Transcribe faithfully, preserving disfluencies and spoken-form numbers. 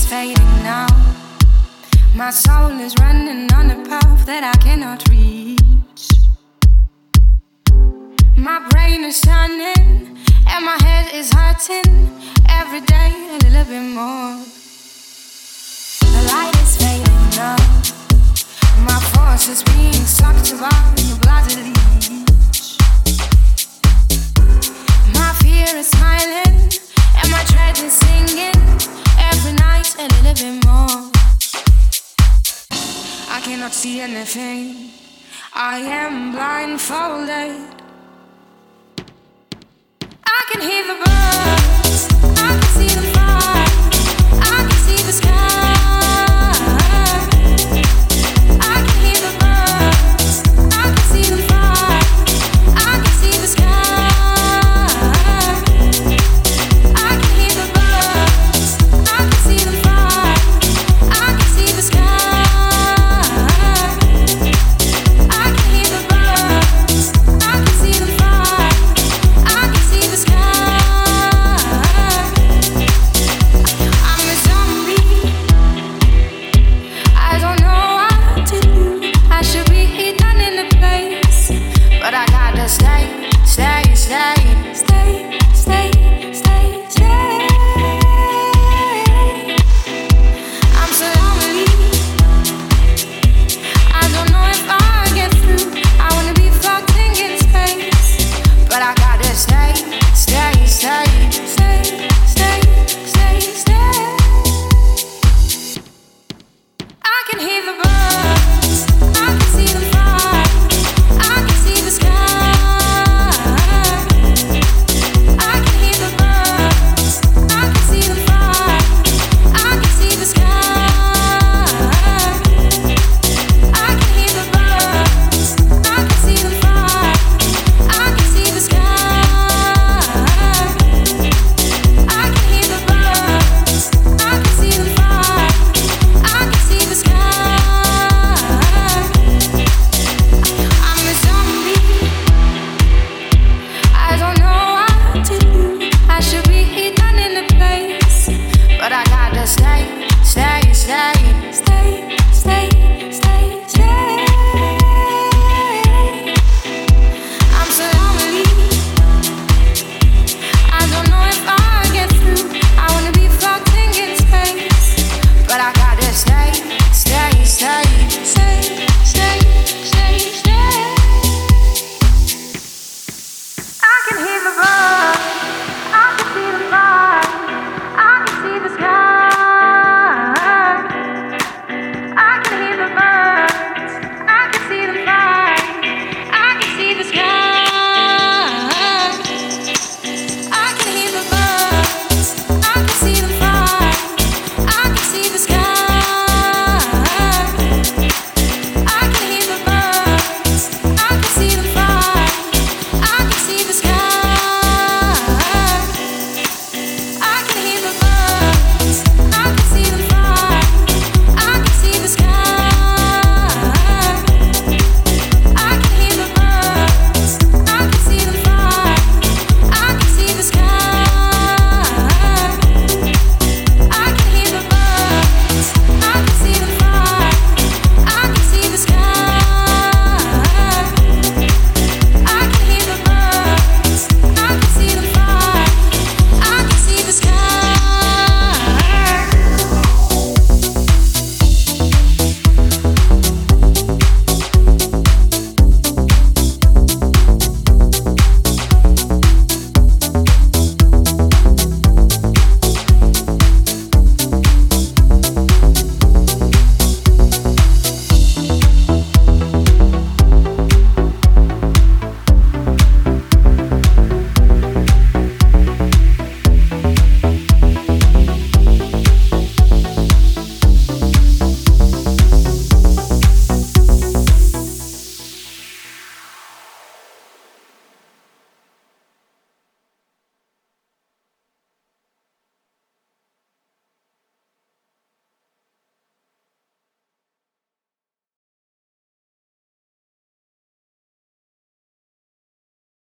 fading now. My soul is running on a path that I cannot reach. My brain is turning and my head is hurting. Every day a little bit more. The light is fading now. My force is being sucked by the bloody leech. My fear is smiling and my dread is singing. Every night a little bit more. I cannot see anything. I am blindfolded. I can hear the birds.